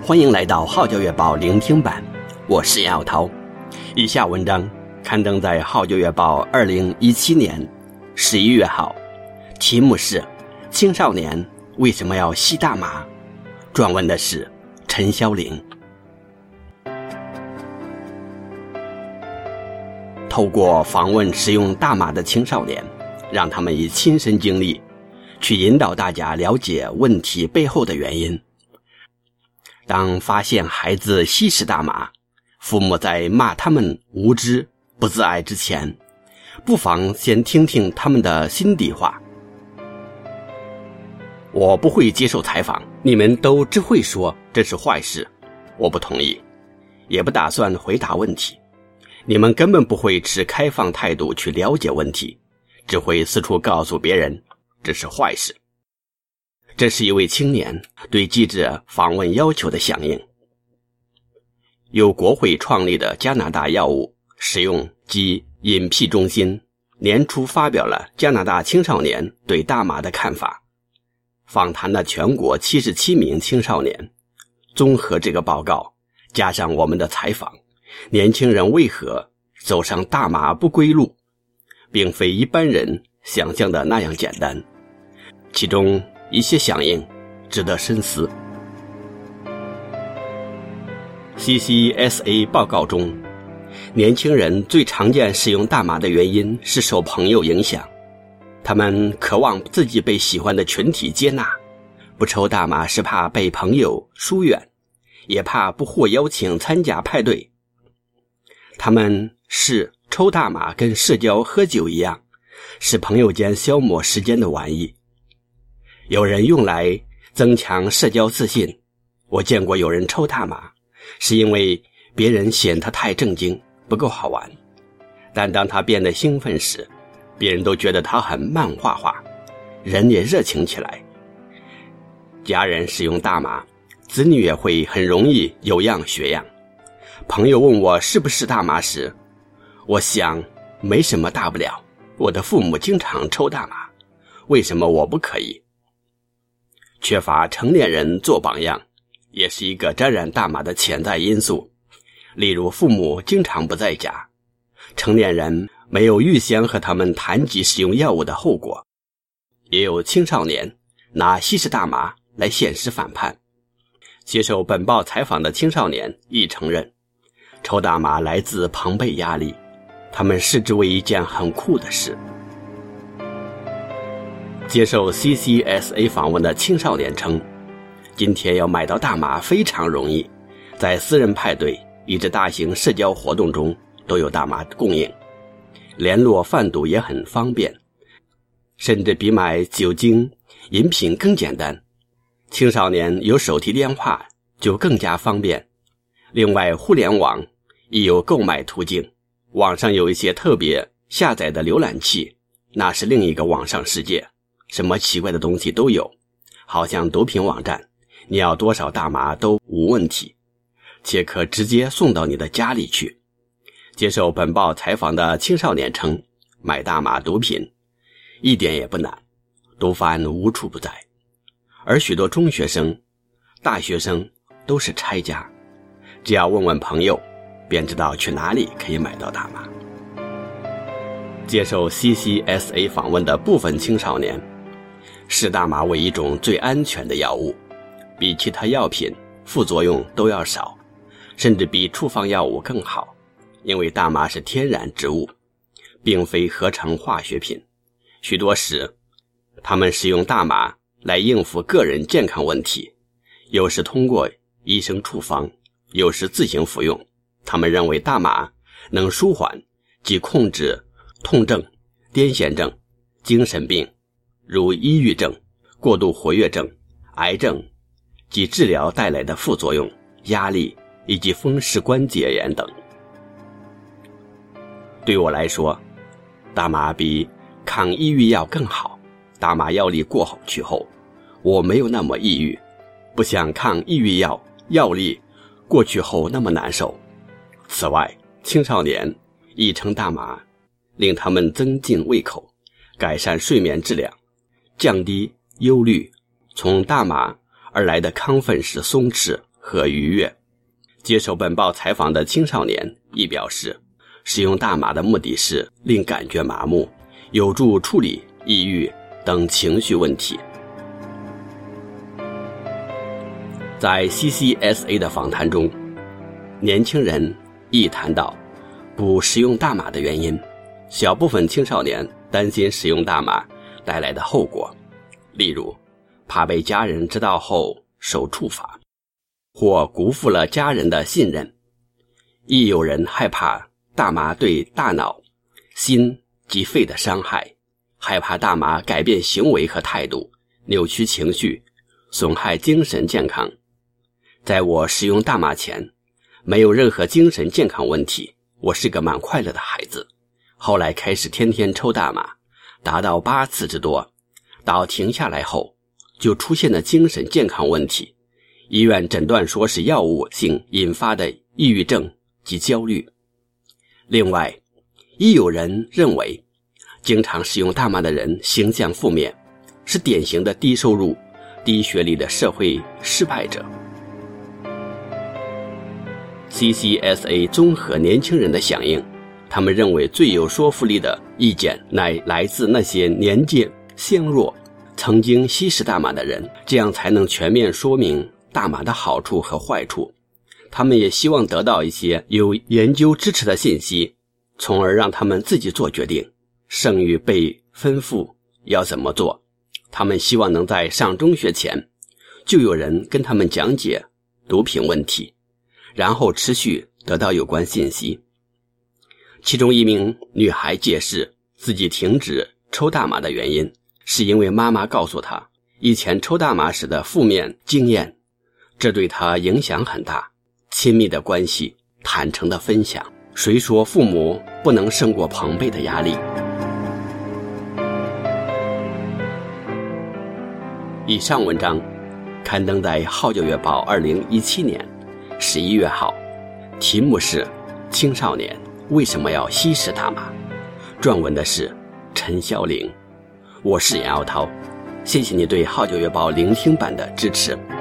欢迎来到号角月报聆听版，我是杨晓涛。以下文章刊登在号角月报2017年11月号，题目是青少年为什么要吸大麻，撰文的是陈霄玲。透过访问使用大麻的青少年，让他们以亲身经历去引导大家了解问题背后的原因。当发现孩子吸食大麻，父母在骂他们无知不自爱之前，不妨先听听他们的心底话。我不会接受采访，你们都只会说这是坏事，我不同意，也不打算回答问题。你们根本不会持开放态度去了解问题，只会四处告诉别人这是坏事。这是一位青年对记者访问要求的响应。由国会创立的加拿大药物使用及瘾癖中心年初发表了加拿大青少年对大麻的看法，访谈了全国77名青少年。综合这个报告加上我们的采访，年轻人为何走上大麻不归路，并非一般人想象的那样简单，其中一些响应值得深思。 CCSA 报告中，年轻人最常见使用大麻的原因是受朋友影响，他们渴望自己被喜欢的群体接纳，不抽大麻是怕被朋友疏远，也怕不获邀请参加派对。他们视抽大麻跟社交喝酒一样，是朋友间消磨时间的玩意。有人用来增强社交自信，我见过有人抽大麻，是因为别人嫌他太正经，不够好玩。但当他变得兴奋时，别人都觉得他很漫画化，人也热情起来。家人使用大麻，子女也会很容易有样学样。朋友问我是不是大麻时，我想没什么大不了，我的父母经常抽大麻，为什么我不可以？缺乏成年人做榜样，也是一个沾染大麻的潜在因素。例如父母经常不在家，成年人没有预先和他们谈及使用药物的后果。也有青少年拿吸食大麻来现实反叛。接受本报采访的青少年亦承认，抽大麻来自朋辈压力，他们视之为一件很酷的事。接受 CCSA 访问的青少年称，今天要买到大麻非常容易，在私人派对以至大型社交活动中都有大麻供应，联络贩毒也很方便，甚至比买酒精饮品更简单。青少年有手提电话就更加方便。另外，互联网亦有购买途径，网上有一些特别下载的浏览器，那是另一个网上世界，什么奇怪的东西都有，好像毒品网站，你要多少大麻都无问题，且可直接送到你的家里去。接受本报采访的青少年称，买大麻毒品一点也不难，毒贩无处不在，而许多中学生、大学生都是拆家，只要问问朋友，便知道去哪里可以买到大麻。接受 CCSA 访问的部分青少年视大麻为一种最安全的药物，比其他药品副作用都要少，甚至比处方药物更好，因为大麻是天然植物，并非合成化学品。许多时，他们使用大麻来应付个人健康问题，有时通过医生处方，有时自行服用。他们认为大麻能舒缓及控制痛症、癫痫症、精神病，如抑郁症、过度活跃症、癌症及治疗带来的副作用、压力以及风湿关节炎等。对我来说，大麻比抗抑郁药更好。大麻药力过后去后，我没有那么抑郁，不像抗抑郁药药力过去后那么难受。此外，青少年亦称大麻令他们增进胃口，改善睡眠质量，降低忧虑。从大麻而来的亢奋是松弛和愉悦。接受本报采访的青少年亦表示，使用大麻的目的是令感觉麻木，有助处理抑郁等情绪问题。在 CCSA 的访谈中，年轻人亦谈到不使用大麻的原因。小部分青少年担心使用大麻带来的后果，例如怕被家人知道后受处罚，或辜负了家人的信任。亦有人害怕大麻对大脑、心及肺的伤害，害怕大麻改变行为和态度，扭曲情绪，损害精神健康。在我使用大麻前，没有任何精神健康问题，我是个蛮快乐的孩子。后来开始天天抽大麻，达到8次之多，到停下来后就出现了精神健康问题，医院诊断说是药物性引发的抑郁症及焦虑。另外，亦有人认为经常使用大麻的人形象负面，是典型的低收入、低学历的社会失败者。CCSA 综合年轻人的响应，他们认为最有说服力的意见乃来自那些年纪相若、曾经吸食大麻的人，这样才能全面说明大麻的好处和坏处。他们也希望得到一些有研究支持的信息，从而让他们自己做决定，胜于被吩咐要怎么做。他们希望能在上中学前就有人跟他们讲解毒品问题，然后持续得到有关信息。其中一名女孩解释自己停止抽大麻的原因，是因为妈妈告诉她以前抽大麻时的负面经验，这对她影响很大。亲密的关系，坦诚的分享，谁说父母不能胜过朋辈的压力？以上文章刊登在《号角月报》2017年11月号，题目是青少年为什么要吸食大麻？撰文的是陈晓玲。我是杨耀涛，谢谢你对《号角月报》聆听版的支持。